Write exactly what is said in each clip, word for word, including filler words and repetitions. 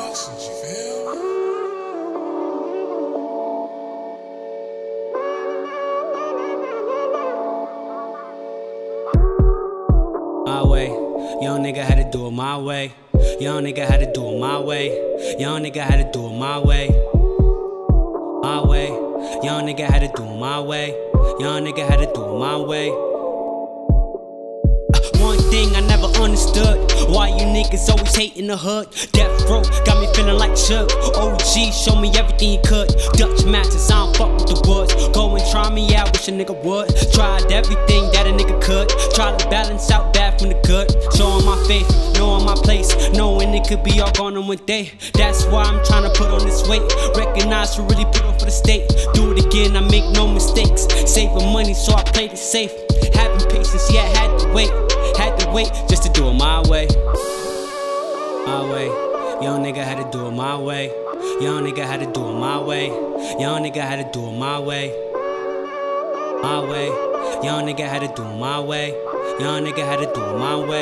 Productions, you feel? My way, young nigga had to do it my way. Young nigga had to do it my way. Young nigga had to do it my way. My way, young nigga had to do it my way. Young nigga had to do it my way. One thing I never understood, why you niggas always hating the hood. Death row got me feeling like Chuck. O G showed me everything he could. Dutch matches, I don't fuck with the woods. Go and try me out, wish a nigga would. Tried everything that a nigga could. Try to balance out bad from the good. Showing my faith, knowing my place, knowing it could be all gone in one day. That's why I'm trying to put on this weight. Recognize to really put on for the state. Do it again, I make no mistakes. Saving money, so I played it safe. Having patience, yeah, I had to wait. Had to wait just to do it my way. My way. Young nigga had to do it my way. Young nigga had to do it my way. Young nigga had to do it my way. My way. Young nigga had to do it my way. Young nigga had to do it my way.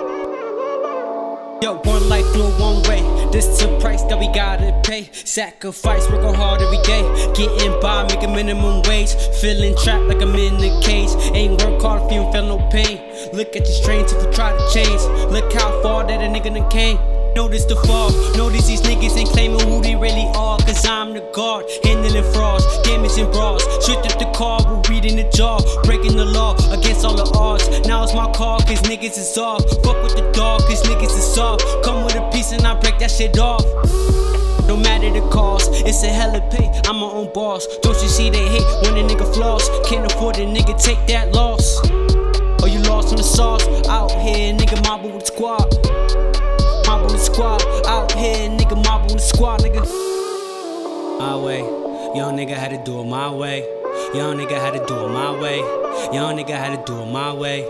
Yo, one life, do it one way. This is the price that we gotta pay. Sacrifice, working hard every day. Getting by, make a minimum wage. Feeling trapped like I'm in a cage. Ain't work hard if you don't feel no pain. Look at your strains if you try to change. Look how far that a nigga done came. Notice the fall, notice these niggas ain't claiming who they really are. Cause I'm the guard, handling frauds, damaging bras. Switch up the car, we're reading the jaw. Breaking the law, against all the odds. Now it's my call, cause niggas is off. Fuck with the dog, cause niggas is soft. Come with a piece and I break that shit off. No matter the cost, it's a hella pay, I'm my own boss. Don't you see they hate when a nigga floss? Can't afford a nigga take that loss. Or you lost on the sauce, out here nigga mobble with the squad. Mobble with the squad, out here nigga mobble with the squad, nigga. My way, young nigga had to do it my way. Young nigga had to do it my way. Young nigga had to do it my way.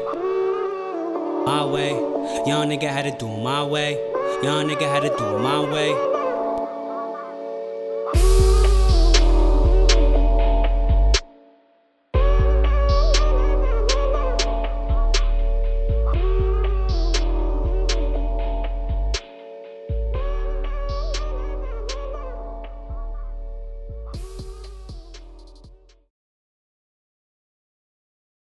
My way, young nigga had to do it my way. Young nigga had to do it my way.